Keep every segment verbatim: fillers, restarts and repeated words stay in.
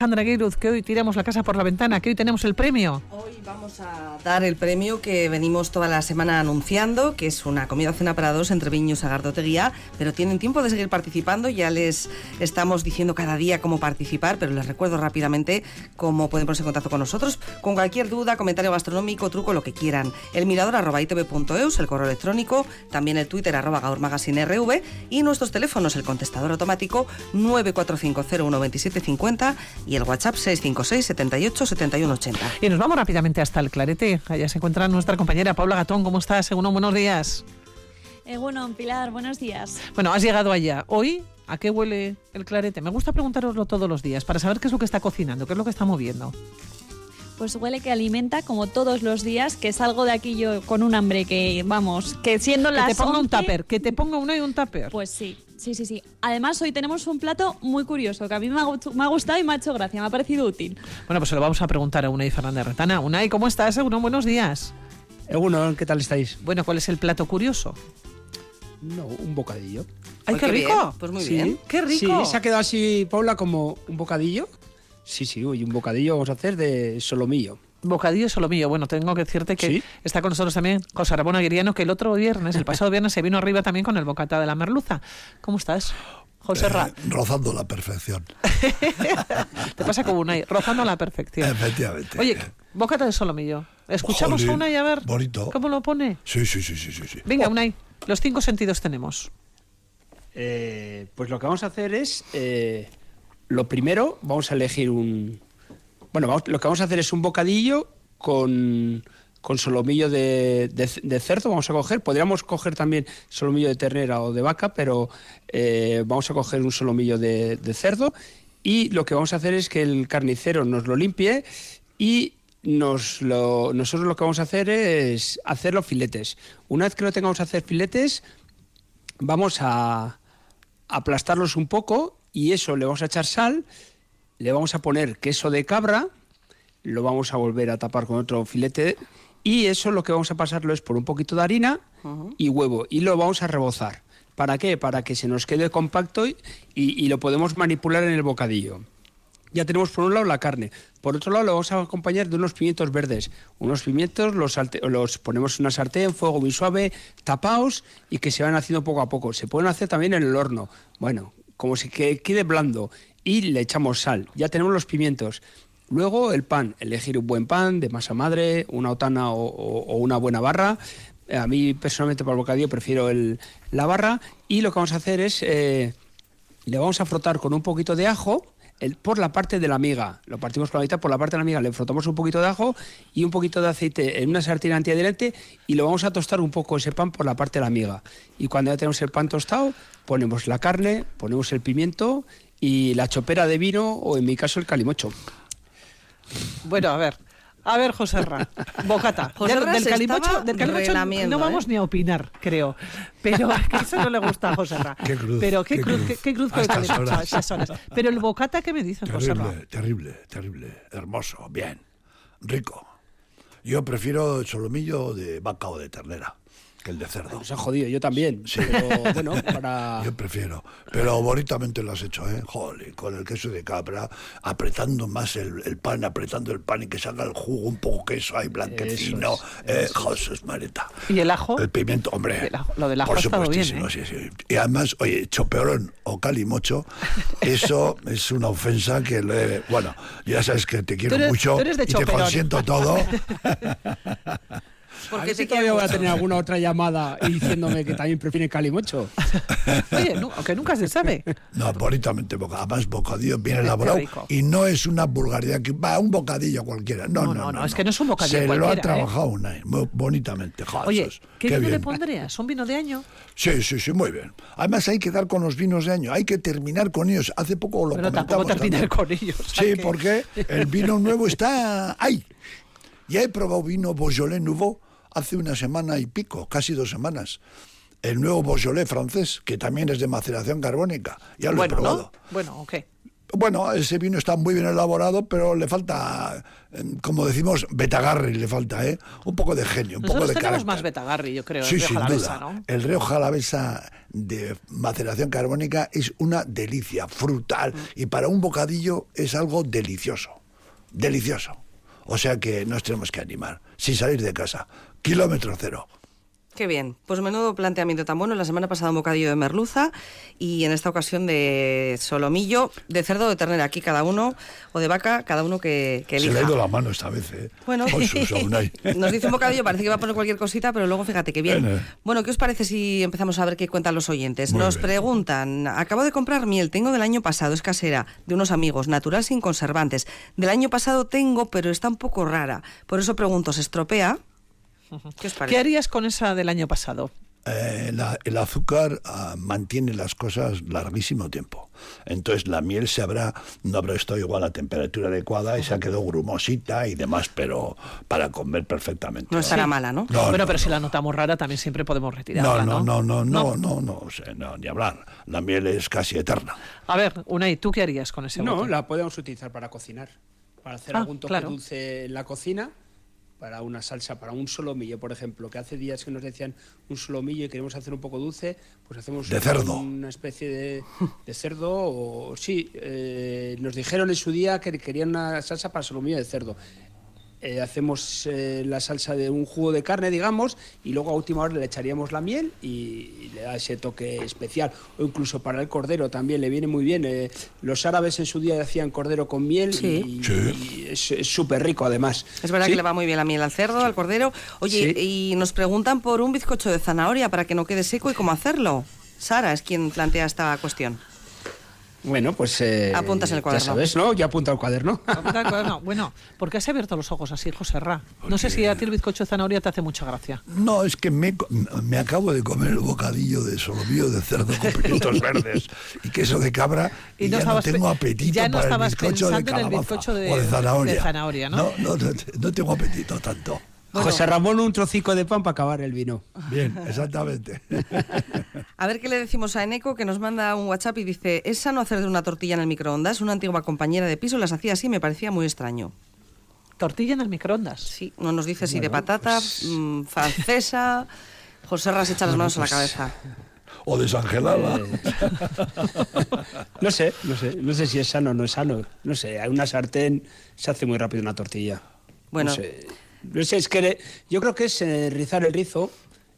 Alejandra Gueiruz, que hoy tiramos la casa por la ventana, que hoy tenemos el premio. Hoy vamos a dar el premio que venimos toda la semana anunciando, que es una comida cena para dos entre Viño y Sagardoteguía, pero tienen tiempo de seguir participando. Ya les estamos diciendo cada día cómo participar, pero les recuerdo rápidamente cómo pueden ponerse en contacto con nosotros con cualquier duda, comentario gastronómico, truco, lo que quieran. El mirador arroba itv punto eus, el correo electrónico, también el Twitter arroba gaurmagazine rv y nuestros teléfonos, el contestador automático nueve cuatro cinco cero uno dos siete cinco cero y el WhatsApp seis cinco seis, setenta y ocho, setenta y uno ochenta. Y nos vamos rápidamente hasta el Clarete. Allá se encuentra nuestra compañera Paula Gatón. ¿Cómo estás? Egunon, buenos días. Egunon, Pilar, buenos días. Bueno, has llegado allá. Hoy, ¿a qué huele el Clarete? Me gusta preguntároslo todos los días para saber qué es lo que está cocinando, qué es lo que está moviendo. Pues huele que alimenta como todos los días, que salgo de aquí yo con un hambre que, vamos, que siendo que las te ponga once, un tupper, que te ponga uno y un tupper. Pues sí, sí, sí, sí. Además, hoy tenemos un plato muy curioso, que a mí me ha, me ha gustado y me ha hecho gracia, me ha parecido útil. Bueno, pues se lo vamos a preguntar a Unai Fernández Retana. Unai, ¿cómo estás? Egunon, buenos días. Egunon, ¿qué tal estáis? Bueno, ¿cuál es el plato curioso? No, un bocadillo. ¡Ay, qué rico! Bien. Pues muy sí, bien. ¡Qué rico! Sí, se ha quedado así, Paula, como un bocadillo. Sí, sí, uy, un bocadillo vamos a hacer de solomillo. Bocadillo solomillo. Bueno, tengo que decirte que ¿Sí? está con nosotros también José Ramón Aguiriano, que el otro viernes, el pasado viernes, se vino arriba también con el bocata de la merluza. ¿Cómo estás, José Ra? Eh, rozando la perfección. Te pasa como Unai, rozando a la perfección. Efectivamente. Oye, bocata de solomillo. Escuchamos Jolín, a Unai a ver bonito. cómo lo pone. Sí, sí, sí, sí, sí, sí. Venga, Unai, los cinco sentidos tenemos. Eh, pues lo que vamos a hacer es, eh, lo primero, vamos a elegir un... Bueno, vamos, lo que vamos a hacer es un bocadillo con, con solomillo de, de, de cerdo, vamos a coger. Podríamos coger también solomillo de ternera o de vaca, pero eh, vamos a coger un solomillo de, de cerdo. Y lo que vamos a hacer es que el carnicero nos lo limpie y nos lo, nosotros lo que vamos a hacer es hacer los filetes. Una vez que lo tengamos a hacer filetes, vamos a aplastarlos un poco y eso le vamos a echar sal. Le vamos a poner queso de cabra, lo vamos a volver a tapar con otro filete y eso lo que vamos a pasarlo es por un poquito de harina uh-huh. y huevo y lo vamos a rebozar. ¿Para qué? Para que se nos quede compacto y, y, y lo podemos manipular en el bocadillo. Ya tenemos por un lado la carne, por otro lado lo vamos a acompañar de unos pimientos verdes. Unos pimientos los, salte- los ponemos en una sartén, fuego muy suave, tapaos y que se van haciendo poco a poco. Se pueden hacer también en el horno, bueno, como si que quede blando. Y le echamos sal. Ya tenemos los pimientos. Luego el pan. Elegir un buen pan de masa madre, una otana o, o, o una buena barra. A mí personalmente para el bocadillo prefiero el, la barra. Y lo que vamos a hacer es, eh, le vamos a frotar con un poquito de ajo el, por la parte de la miga. Lo partimos por la mitad, por la parte de la miga le frotamos un poquito de ajo y un poquito de aceite en una sartén antiadherente y lo vamos a tostar un poco ese pan por la parte de la miga. Y cuando ya tenemos el pan tostado, ponemos la carne, ponemos el pimiento y la chopera de vino, o en mi caso el calimocho. Bueno, a ver, a ver, José Ra, bocata. José Ra del se calimocho, estaba del calimocho relamiendo, no vamos ¿eh? ni a opinar, creo. Pero que eso no le gusta a José Ra. Qué cruz, Pero qué, qué cruz, cruz. qué, qué cruz con A el estas calimocho a horas. estas horas. Pero el bocata, ¿qué me dices, José Ra? Terrible, terrible, terrible. Hermoso, bien, rico. Yo prefiero el solomillo de vaca o de ternera que el de cerdo. Nos ha jodido, yo también. Sí. Pero bueno, para... Yo prefiero. Pero bonitamente lo has hecho, ¿eh? Joder, con el queso de cabra, apretando más el, el pan, apretando el pan y que salga el jugo, un poco queso ahí blanquecino. Eso es, eh, eso es. Jesús Mareta. ¿Y el ajo? El pimiento, hombre. El ajo- lo del ajo por ha estado bien, supuestísimo, ¿eh? sí, sí. Y además, oye, chopeorón o calimocho, eso es una ofensa que le... Bueno, ya sabes que te quiero Tú eres- mucho tú eres de y te choperón. consiento todo. A ver si todavía voy a tener alguna otra llamada y diciéndome que también prefiere calimocho. Oye, no, aunque nunca se sabe. No, bonitamente, boca- además bocadillo bien elaborado rico. y no es una vulgaridad que va un bocadillo cualquiera. No, no, no, no, es que no es un bocadillo Se lo ha cualquiera, ¿eh? trabajado una, muy bonitamente. Jesús, Oye, ¿qué, qué vino le bien. pondrías? ¿Un vino de año? Sí, sí, sí, muy bien. Además hay que dar con los vinos de año, hay que terminar con ellos. Hace poco lo Pero comentamos tampoco terminar también. con ellos. o sea Sí, que- porque el vino nuevo está ahí. Ya he probado vino Beaujolais Nouveau hace una semana y pico, casi dos semanas. El nuevo Beaujolais francés, que también es de maceración carbónica. Ya lo Bueno, he probado. ¿no? Bueno, ok. Bueno, ese vino está muy bien elaborado, pero le falta, como decimos, betagarri, le falta, ¿eh? Un poco de genio, un Nosotros poco de tenemos carácter. más betagarri, yo creo, Sí, el Rioja sin Alavesa, duda. ¿no? El Rioja Alavesa de maceración carbónica es una delicia, frutal, y para un bocadillo es algo delicioso, delicioso. O sea que nos tenemos que animar, sin salir de casa. Kilómetro cero. Qué bien, pues menudo planteamiento tan bueno. La semana pasada un bocadillo de merluza y en esta ocasión de solomillo, de cerdo o de ternera, aquí cada uno, o de vaca, cada uno que, que elija. Se le ha ido la mano esta vez, ¿eh? Bueno, Con sus Unai. nos dice un bocadillo, parece que va a poner cualquier cosita, pero luego fíjate que bien. Bien, eh. Bueno, ¿qué os parece si empezamos a ver qué cuentan los oyentes? Muy Nos bien. preguntan, acabo de comprar miel, tengo del año pasado, es casera, de unos amigos, natural sin conservantes. Del año pasado tengo, pero está un poco rara. Por eso pregunto, ¿se estropea? ¿Qué os parece? ¿Qué harías con esa del año pasado? Eh, la- el azúcar ah, mantiene las cosas larguísimo tiempo. Entonces la miel se habrá, no habrá estado igual a temperatura adecuada y se ha quedado grumosita y demás, pero para comer perfectamente. No estará mala, ¿no? No, bueno, no, pero si no. la notamos rara también siempre podemos retirarla, No, ¿no? no, no, no, no, no, no, o sea, no, ni hablar. La miel es casi eterna. A ver, Unai, ¿tú qué harías con ese No, bote? la podemos utilizar para cocinar, para hacer Ah, algún toque claro. dulce en la cocina, para una salsa, para un solomillo, por ejemplo, que hace días que nos decían un solomillo y queremos hacer un poco dulce, pues hacemos De cerdo. una especie de, de cerdo, o sí, eh, nos dijeron en su día que querían una salsa para solomillo de cerdo. Eh, hacemos eh, la salsa de un jugo de carne, digamos, y luego a última hora le echaríamos la miel y, y le da ese toque especial. O incluso para el cordero también le viene muy bien. Eh, los árabes en su día hacían cordero con miel Sí. y, Sí. y es súper rico además. Es verdad ¿Sí? que le va muy bien la miel al cerdo, al cordero. Oye, y nos preguntan por un bizcocho de zanahoria para que no quede seco y cómo hacerlo. Sara es quien plantea esta cuestión. Bueno, pues eh, Apuntas en el cuaderno. ya sabes, ¿no? Ya apunta el cuaderno. No, bueno, ¿por qué has abierto los ojos así, José Ra? No sé si a ti el bizcocho de zanahoria te hace mucha gracia. No, es que me, me acabo de comer el bocadillo de solomillo de cerdo con pimientos verdes y queso de cabra y, Y no ya estabas no tengo pe- apetito ya no para el estabas bizcocho de pensando en el calabaza bizcocho de- o de zanahoria. de zanahoria, ¿no? No, no, no, no tengo apetito tanto. Bueno. José Ramón, un trocico de pan para acabar el vino. Bien, exactamente. A ver qué le decimos a Eneco, que nos manda un WhatsApp y dice: ¿es sano hacer de una tortilla en el microondas? Una antigua compañera de piso las hacía así, me parecía muy extraño. Tortilla en el microondas. Sí, no nos dice si de Bueno, patata, pues- mm, francesa. José Ras echa las manos a la cabeza. O desangelada. No sé, no sé, no sé si es sano o no es sano. No sé, a una sartén se hace muy rápido una tortilla. Bueno. No sé, no sé, es que yo creo que es eh, rizar el rizo.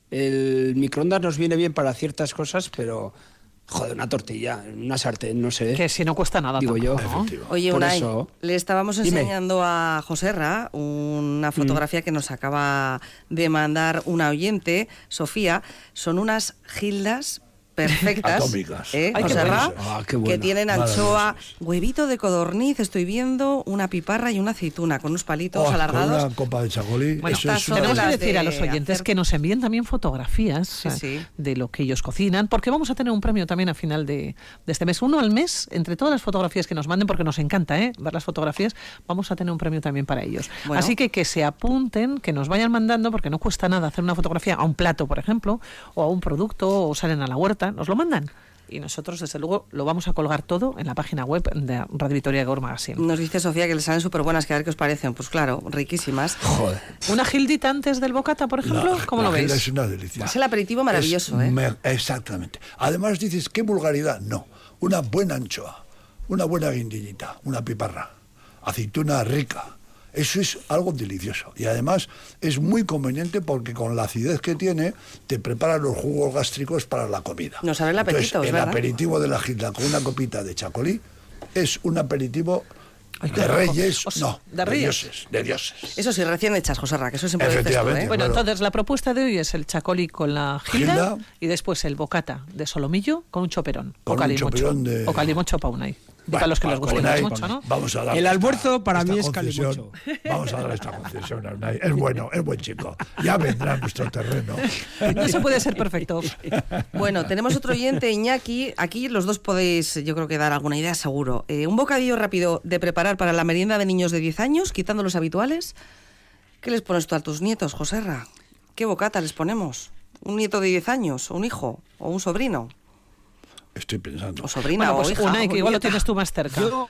El microondas nos viene bien para ciertas cosas, pero joder, una tortilla, una sartén, no sé. Que si no cuesta nada Digo tampoco, yo. ¿no? Efectivo. Oye, Por Unai, eso- le estábamos Dime. enseñando a José Ra una fotografía que nos acaba de mandar una oyente, Sofía. Son unas gildas perfectas, Atómicas. ¿eh, Ay, qué José Ra? bueno. Ah, qué que bueno. tienen anchoa, Maravillosas. huevito de codorniz, estoy viendo, una piparra y una aceituna con unos palitos Oh, con alargados. una copa de chacolí. Bueno, eso estas es son una tenemos que las decir a de los oyentes hacer- que nos envíen también fotografías Sí, eh, sí. de lo que ellos cocinan, porque vamos a tener un premio también a final de, de este mes. Uno al mes, entre todas las fotografías que nos manden, porque nos encanta ¿eh? ver las fotografías, vamos a tener un premio también para ellos. Bueno. Así que que se apunten, que nos vayan mandando, porque no cuesta nada hacer una fotografía a un plato, por ejemplo, o a un producto, o salen a la huerta, nos lo mandan. Y nosotros, desde luego, lo vamos a colgar todo en la página web de Radio Vitoria Gaur Magazine. Nos dice Sofía que les salen súper buenas, que a ver qué os parecen. Pues claro, riquísimas. Joder. Una gildita antes del bocata, por ejemplo, La- ¿cómo la lo gilda veis? Es una delicia. Es el aperitivo maravilloso, Es ¿eh? me- exactamente. Además dices, qué vulgaridad. No, una buena anchoa, una buena guindillita, una piparra, aceituna rica. Eso es algo delicioso. Y además es muy conveniente porque con la acidez que tiene, te prepara los jugos gástricos para la comida. Nos abre el apetito, Entonces, es el verdad. aperitivo de la gilda con una copita de chacolí es un aperitivo Ay, qué de rico. reyes, O sea, no, de de, reyes. dioses, de dioses. Eso sí, recién hechas, José Ra, que eso siempre lo dices tú, Efectivamente. ¿eh? Bueno, Claro. entonces la propuesta de hoy es el chacolí con la gilda, Gilda. y después el bocata de solomillo con un choperón. Con o un calimocho. choperón de- O calimocho pa' Unai. Y para los que les guste el Unai, calimocho, ¿no? Vamos a dar El esta- almuerzo para esta mí es concesión. calimocho. Vamos a dar esta concesión a Unai. Es bueno, es buen chico. Ya vendrá a nuestro terreno. No se puede ser perfecto. Bueno, tenemos otro oyente, Iñaki. Aquí los dos podéis, yo creo que dar alguna idea seguro. Eh, un bocadillo rápido de preparar para la merienda de niños de diez años, quitando los habituales. ¿Qué les pones tú a tus nietos, José Ra? ¿Qué bocata les ponemos? ¿Un nieto de diez años? ¿O un hijo? ¿O un sobrino? estoy pensando. O sobrina Bueno, pues o hija. Unai, que o igual lo nieta. tienes tú más cerca. Yo,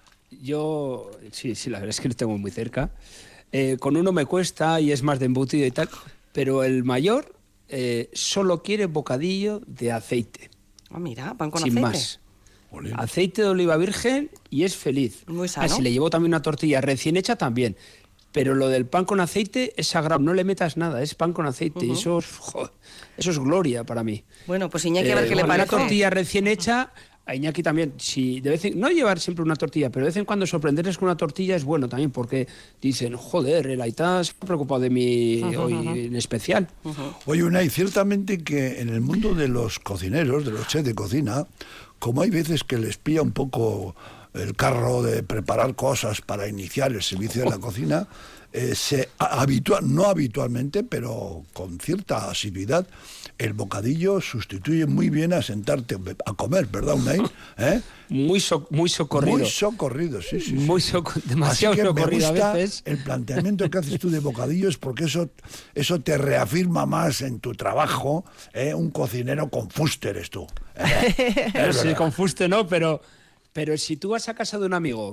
yo, sí, sí, la verdad es que lo tengo muy cerca. Eh, con uno me cuesta y es más de embutido y tal, pero el mayor eh, solo quiere bocadillo de aceite, Ah, mira, pan con sin aceite. más. Jolín. Aceite de oliva virgen y es feliz. Muy sano. Ah, si le llevo también una tortilla recién hecha, también. Pero lo del pan con aceite es sagrado, no le metas nada, es pan con aceite. Y eso, es, joder, eso es gloria para mí. Bueno, pues Iñaki, a ver Eh, qué le con parece. Una tortilla recién hecha, a Iñaki también, si de vez en, no llevar siempre una tortilla, pero de vez en cuando sorprenderles con una tortilla es bueno también, porque dicen, joder, el Aitá se ha preocupado de mí hoy en especial. Oye, Unai, ciertamente que en el mundo de los cocineros, de los chefs de cocina, como hay veces que les pilla un poco el carro de preparar cosas para iniciar el servicio de la cocina, eh, se habitua, no habitualmente, pero con cierta asiduidad, el bocadillo sustituye muy bien a sentarte a comer, ¿verdad, Unai? ¿Eh? Muy, so- muy socorrido. Muy socorrido, sí, sí. sí. Muy soco- demasiado Así que me socorrido a gusta veces. el planteamiento que haces tú de bocadillos, porque eso, eso te reafirma más en tu trabajo, ¿eh? Un cocinero con fuste eres tú. ¿eh? No Es sé, verdad. con fuste no, pero, pero si tú vas a casa de un amigo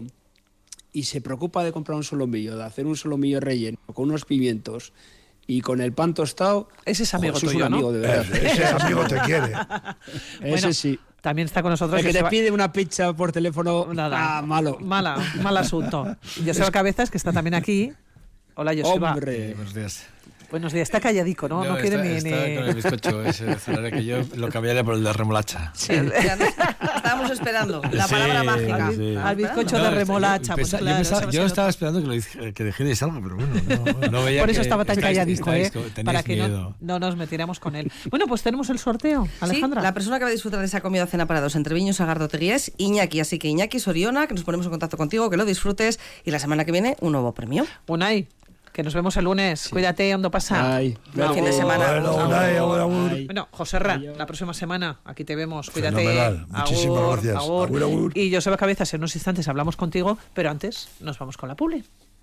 y se preocupa de comprar un solomillo, de hacer un solomillo relleno con unos pimientos y con el pan tostado, Ese es amigo joder, eso es tuyo, un amigo ¿no? de verdad. Ese, ese amigo te quiere. Ese Bueno, sí. También está con nosotros. El que te Joseba- pide una pizza por teléfono, Nada. ah, malo. Mala, mal asunto. Joseba Cabezas, que está también aquí. Hola, Joseba. Hombre. Buenos días. Buenos días. Está calladico, ¿no? No, quiere está, ni... está ni- con el bizcocho ese cenario que yo lo cambiaría por el de remolacha. Ya no- estábamos esperando la Sí, palabra mágica. sí. Al bizcocho No, de está- remolacha. yo pues pensa- yo claro, pensaba- eso yo va a ser estaba otro. esperando que, lo dij- que dijerais algo, pero bueno, no, no veía Por eso que estaba tan estáis- calladico, estáis ¿eh? co- tenéis Para que no, miedo. no nos metiéramos con él. Bueno, pues tenemos el sorteo, Sí, Alejandra. la persona que va a disfrutar de esa comida cena para dos entre Viños Sagardoteguía es Iñaki, así que Iñaki Soriona, que nos ponemos en contacto contigo, que lo disfrutes y la semana que viene un nuevo premio. Unai, que nos vemos el lunes. Cuídate, ¿dónde pasa? Ay, Buen fin de semana. Bueno, Unai, agur, agur. Ay. Bueno, José Ra, la próxima semana, aquí te vemos. Cuídate. Fenomenal. Muchísimas Agur, gracias. agur. Agur, agur. Y Joseba Cabezas, en unos instantes hablamos contigo, pero antes nos vamos con la publi.